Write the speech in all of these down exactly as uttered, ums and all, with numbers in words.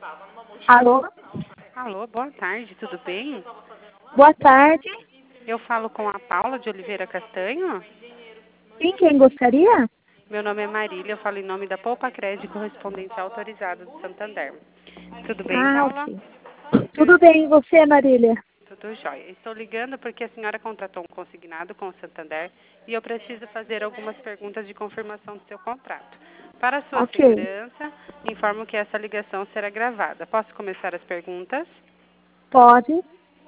Alô? Alô, boa tarde, tudo bem? Boa tarde. Eu falo com a Paula de Oliveira Castanho. Sim, quem gostaria? Meu nome é Marília, eu falo em nome da Poupa Crédito Correspondente Autorizado do Santander. Tudo bem, Ah, Paula? ok. Eu Tudo bem, e você, Marília? Tudo jóia. Estou ligando porque a senhora contratou um consignado com o Santander e eu preciso fazer algumas perguntas de confirmação do seu contrato. Para sua Ok. segurança, informo que essa ligação será gravada. Posso começar as perguntas? Pode.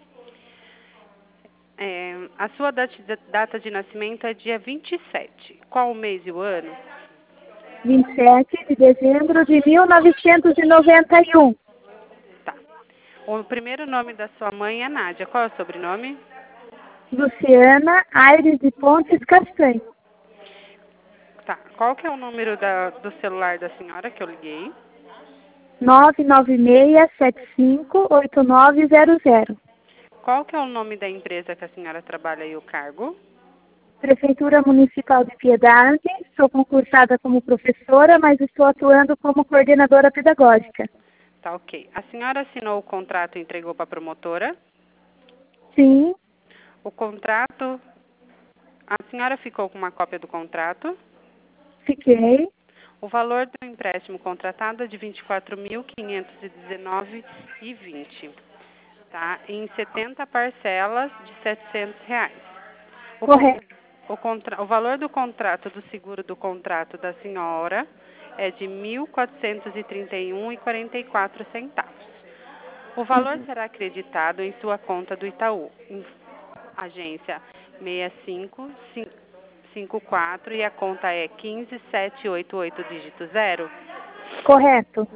É, a sua dati- data de nascimento é dia vinte e sete. Qual o mês e o ano? vinte e sete de dezembro de mil novecentos e noventa e um. Tá. O primeiro nome da sua mãe é Nádia. Qual é o sobrenome? Luciana Aires de Pontes Castanho. Tá. Qual que é o número da- do celular da senhora que eu liguei? nove nove seis sete cinco oito nove zero zero. Qual que é o nome da empresa que a senhora trabalha e o cargo? Prefeitura Municipal de Piedade. Sou concursada como professora, mas estou atuando como coordenadora pedagógica. Tá, ok. A senhora assinou o contrato e entregou para a promotora? Sim, O contrato... A senhora ficou com uma cópia do contrato? fiquei. O valor do empréstimo contratado é de vinte e quatro mil quinhentos e dezenove reais e vinte centavos, tá? Em setenta parcelas de setecentos reais. O, con- Correto. o, contra- o valor do contrato, do seguro do contrato da senhora é de mil quatrocentos e trinta e um reais e quarenta e quatro centavos. O valor Uhum. será acreditado em sua conta do Itaú, em agência seis cinco cinco quatro e a conta é um cinco sete oito oito dígito zero. Correto.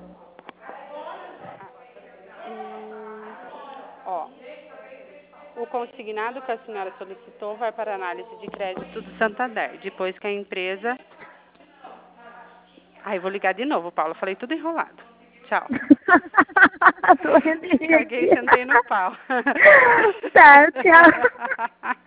Hum, ó, o consignado que a senhora solicitou vai para análise de crédito do Santander, depois que a empresa... Ai, vou ligar de novo, Paulo, falei tudo enrolado. Tchau. Tô rindo de rir Caguei e aqui. sentei no pau. Tá, tchau.